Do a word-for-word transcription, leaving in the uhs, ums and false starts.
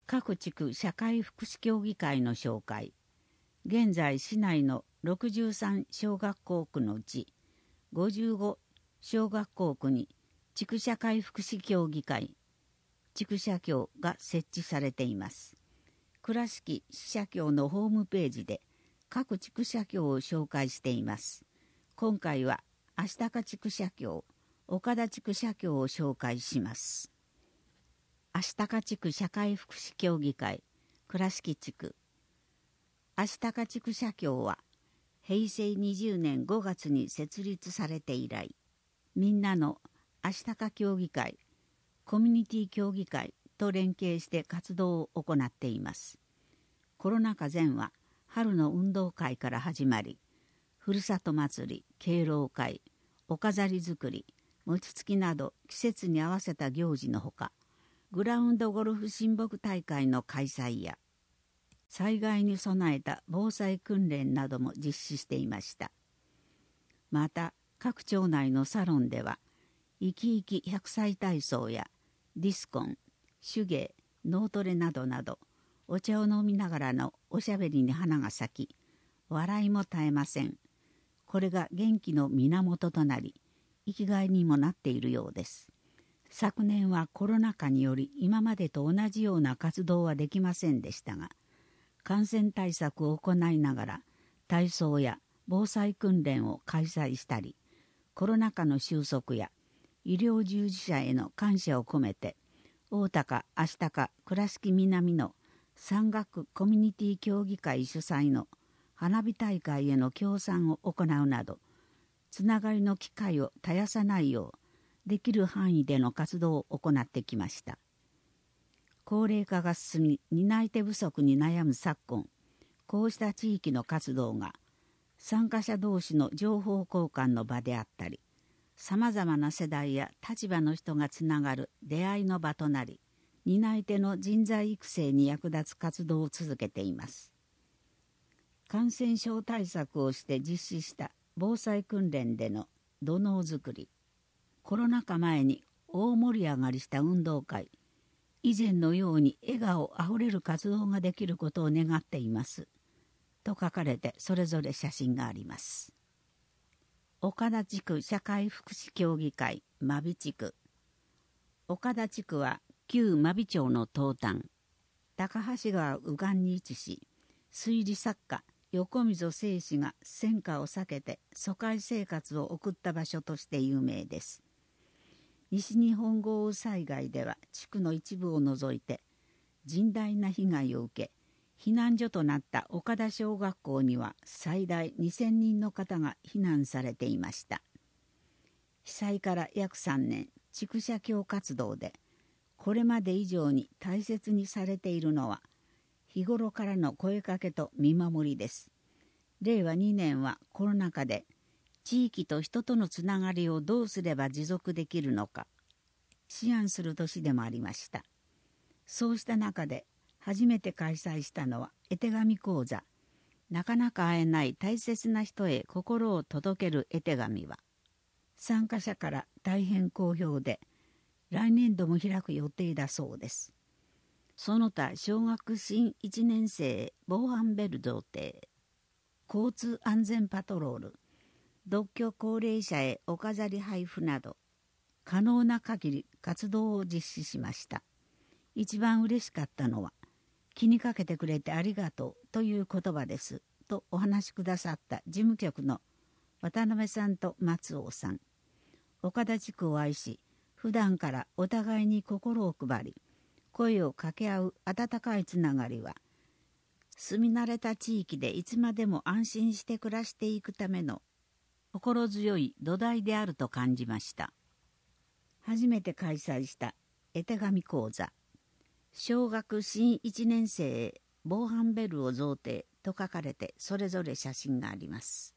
各地区社会福祉協議会の紹介。現在市内のろくじゅうさん小学校区のうちごじゅうご小学校区に地区社会福祉協議会、地区社協が設置されています。倉敷市社協のホームページで各地区社協を紹介しています。今回は足高地区社協、岡田地区社協を紹介します。足高地区社会福祉協議会、倉敷地区。足高地区社協はへいせいにじゅうねんごがつに設立されて以来、みんなの足高協議会、コミュニティ協議会と連携して活動を行っています。コロナ禍前は春の運動会から始まり、ふるさと祭り、敬老会、お飾り作り、餅つきなど季節に合わせた行事のほか、グラウンドゴルフ親睦大会の開催や、災害に備えた防災訓練なども実施していました。また、各町内のサロンでは、生き生き百歳体操やディスコン、手芸、脳トレなどなど、お茶を飲みながらのおしゃべりに花が咲き、笑いも絶えません。これが元気の源となり、生きがいにもなっているようです。昨年はコロナ禍により今までと同じような活動はできませんでしたが、感染対策を行いながら体操や防災訓練を開催したり、コロナ禍の収束や医療従事者への感謝を込めて、大高、足高、倉敷南の山岳コミュニティ協議会主催の花火大会への協賛を行うなど、つながりの機会を絶やさないよう、できる範囲での活動を行ってきました。高齢化が進み、担い手不足に悩む昨今、こうした地域の活動が、参加者同士の情報交換の場であったり、さまざまな世代や立場の人がつながる出会いの場となり、担い手の人材育成に役立つ活動を続けています。感染症対策をして実施した防災訓練での土のう作り、コロナ禍前に大盛り上がりした運動会、以前のように笑顔あふれる活動ができることを願っています。と書かれてそれぞれ写真があります。岡田地区社会福祉協議会真備地区。岡田地区は旧真備町の東端、高橋川右岸に位置し、推理作家横溝正史が戦火を避けて疎開生活を送った場所として有名です。西日本豪雨災害では地区の一部を除いて甚大な被害を受け、避難所となった岡田小学校には最大にせんにんの方が避難されていました。被災から約さんねん、地区社協活動でこれまで以上に大切にされているのは日頃からの声かけと見守りです。れいわにねんはコロナ禍で地域と人とのつながりをどうすれば持続できるのか思案する年でもありました。そうした中で初めて開催したのは絵手紙講座。なかなか会えない大切な人へ心を届ける絵手紙は、参加者から大変好評で来年度も開く予定だそうです。その他小学新いちねん生防犯ベル贈呈、交通安全パトロール、独居高齢者へお飾り配布など可能な限り活動を実施しました。一番嬉しかったのは、気にかけてくれてありがとうという言葉ですとお話しくださった事務局の渡辺さんと松尾さん。岡田地区を愛し、普段からお互いに心を配り、声を掛け合う温かいつながりは、住み慣れた地域でいつまでも安心して暮らしていくための心強い土台であると感じました。初めて開催した絵手紙講座、小学新いちねん生へ防犯ベルを贈呈と書かれてそれぞれ写真があります。